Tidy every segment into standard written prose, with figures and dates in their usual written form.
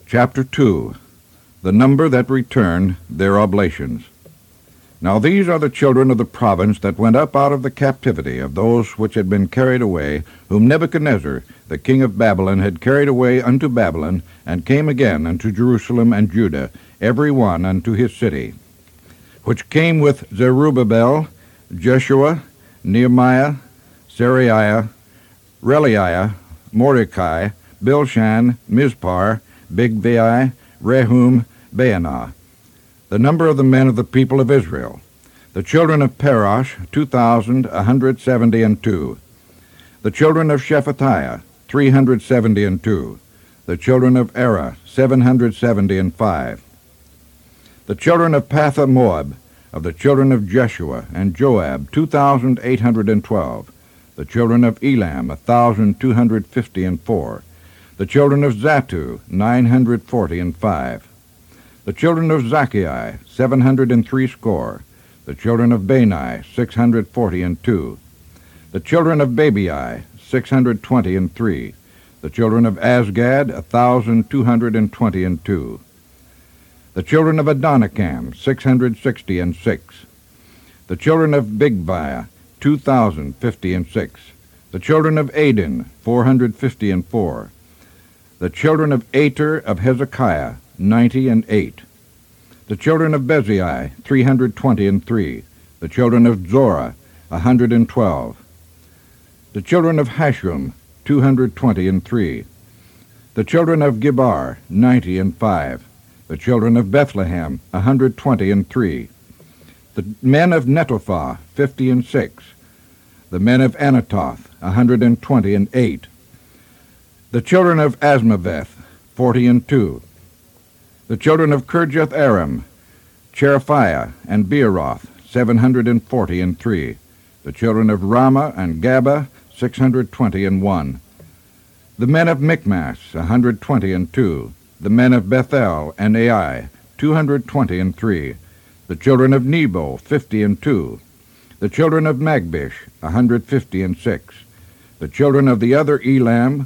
Chapter 2. The number that return their oblations. Now these are the children of the province that went up out of the captivity of those which had been carried away, whom Nebuchadnezzar, the king of Babylon, had carried away unto Babylon, and came again unto Jerusalem and Judah, every one unto his city, which came with Zerubbabel, Jeshua, Nehemiah, Seraiah, Reelaiah, Mordecai, Bilshan, Mizpar, Bigvai, Rehum, Baanah. The number of the men of the people of Israel. The children of Parosh, 2,172. The children of Shephatiah, 372. The children of Erah, 775. The children of Pathamoab, of the children of Jeshua and Joab, 2,812. The children of Elam, 1,254. The children of Zattu, 945. The children of Zacchai, 760. The children of Bani, 642. The children of Babai, 623. The children of Azgad, 1,222. The children of Adonikam, 666. The children of Bigvai, 2,056. The children of Adin, 454. The children of Ater of Hezekiah, 98. The children of Bezai, 323. The children of Zorah, 112. The children of Hashum, 223. The children of Gibar, 95. The children of Bethlehem, 123. The men of Netophah, 56. The men of Anatoth, 128. The children of Asmaveth, 42. The children of Kirjath-aram, Cherephaiah and Beeroth, 743. The children of Ramah and Gaba, 621. The men of Michmash, 122. The men of Bethel and Ai, 223. The children of Nebo, 52. The children of Magbish, 156. The children of the other Elam,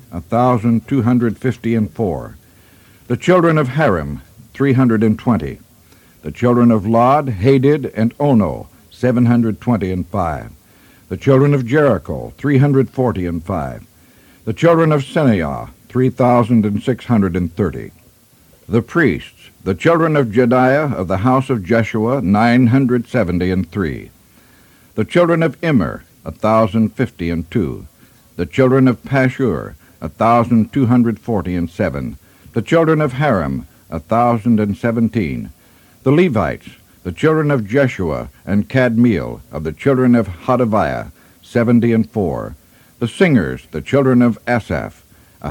1,254. The children of Harim, 320. The children of Lod, Hadid, and Ono, 725. The children of Jericho, 345. The children of Seneah, 3,630. The priests, the children of Jediah of the house of Jeshua, 973. The children of Immer, 1,052. The children of Pashur, 1,247. The children of Harim, 1,017. The Levites, the children of Jeshua and Kadmiel, of the children of Hodaviah, 74. The singers, the children of Asaph,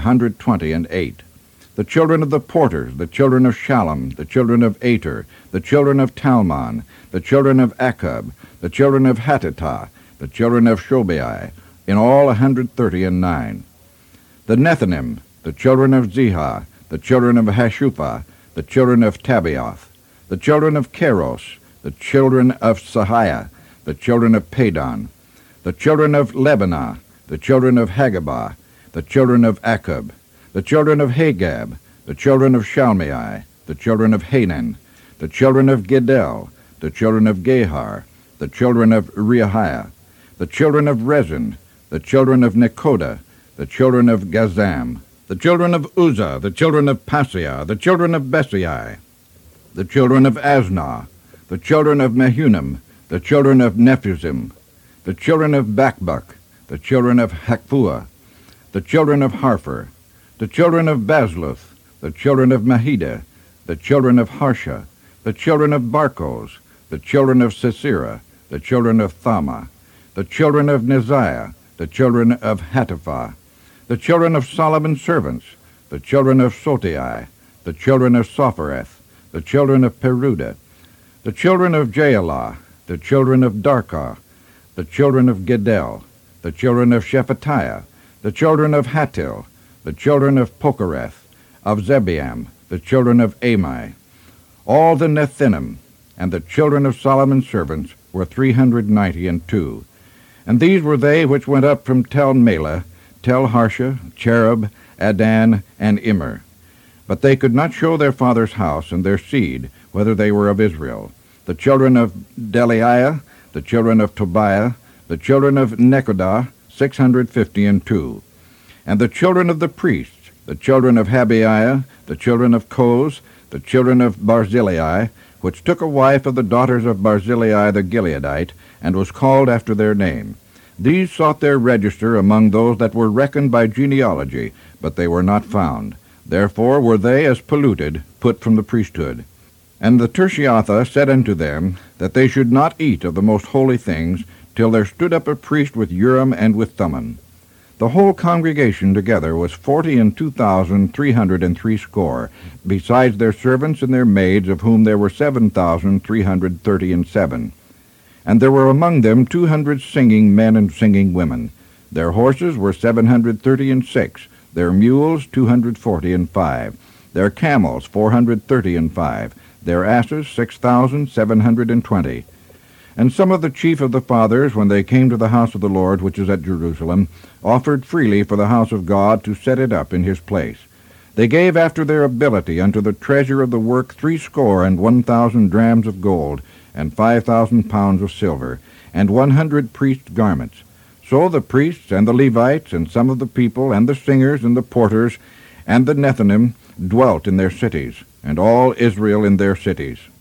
128. The children of the porters, the children of Shallum, the children of Ater, the children of Talmon, the children of Akub, the children of Hatitah, the children of Shobai, in all 139. The Nethinim, the children of Zihah, the children of Hashupha, the children of Tabioth, the children of Keros, the children of Sahiah, the children of Padon, the children of Lebanah, the children of Hagabah, the children of Akub, the children of Hagab, the children of Shalmai, the children of Hanan, the children of Gedel, the children of Gehar, the children of Reahiah, the children of Rezin, the children of Nekoda, the children of Gazam, the children of Uzzah, the children of Paseah, the children of Besai, the children of Asnah, the children of Mehunim, the children of Nephusim, the children of Bakbuk, the children of Hakfuah, the children of Harpher, the children of Basluth, the children of Mahida, the children of Harsha, the children of Barkos, the children of Sisera, the children of Thama, the children of Neziah, the children of Hatipha, the children of Solomon's servants, the children of Sotai, the children of Sophereth, the children of Peruda, the children of Jaelah, the children of Darkah, the children of Gedel, the children of Shephatiah, the children of Hatil, the children of Pokereth, of Zebiam, the children of Amai. All the Nethinim, and the children of Solomon's servants were 392. And these were they which went up from Tel Melah, Tel Harsha, Cherub, Adan, and Immer. But they could not show their father's house and their seed, whether they were of Israel. The children of Delaiah, the children of Tobiah, the children of Nekodah, 652. And the children of the priests, the children of Habiah, the children of Koz, the children of Barzillai, which took a wife of the daughters of Barzillai the Gileadite, and was called after their name. These sought their register among those that were reckoned by genealogy, but they were not found. Therefore were they as polluted, put from the priesthood. And the Tirshatha said unto them, that they should not eat of the most holy things, till there stood up a priest with Urim and with Thummim. The whole congregation together was 42,303, besides their servants and their maids, of whom there were 7,337. And there were among them 200 singing men and singing women. Their horses were 736, their mules 245, their camels 435, their asses 6,720. And some of the chief of the fathers, when they came to the house of the Lord, which is at Jerusalem, offered freely for the house of God to set it up in his place. They gave after their ability unto the treasure of the work 61,000 drams of gold, and 5,000 pounds of silver, and 100 priests' garments. So the priests and the Levites, and some of the people, and the singers, and the porters, and the Nethinim dwelt in their cities, and all Israel in their cities.